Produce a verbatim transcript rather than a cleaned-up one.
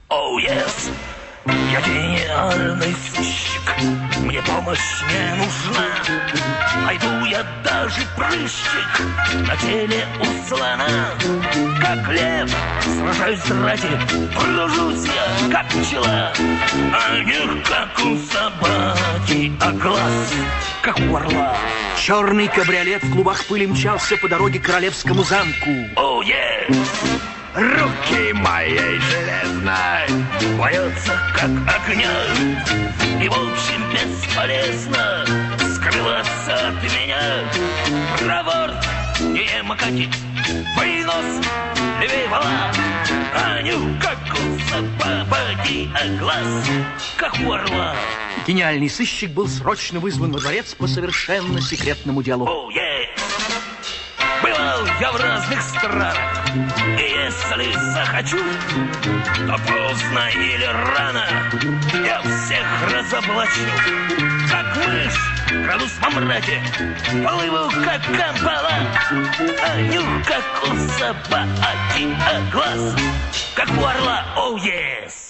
Оу, oh, yes. Я гениальный сыщик, мне помощь не нужна. Найду я даже прыщик на теле у слона. Как лев, сражаюсь ради, кружусь я, как пчела. А верх, как у собаки, а глаз, как у орла. Черный кабриолет в клубах пыли мчался по дороге к королевскому замку. Оу, oh, yes. Руки моей железной боятся, как огня. И в общем бесполезно скрываться от меня. Проворт, не макаки, вынос, левей вала. А нюх, как у собаки, а глаз, как у орла. Гениальный сыщик был срочно вызван во дворец по совершенно секретному делу. Оу, oh, yes. Бывал я в разных странах, и если захочу, то поздно или рано я всех разоблачу. Как мышь, крадусь во мраке, плыву, как камбала. А нюх, как у собаки, а глаз, как у орла, оу, oh, yes.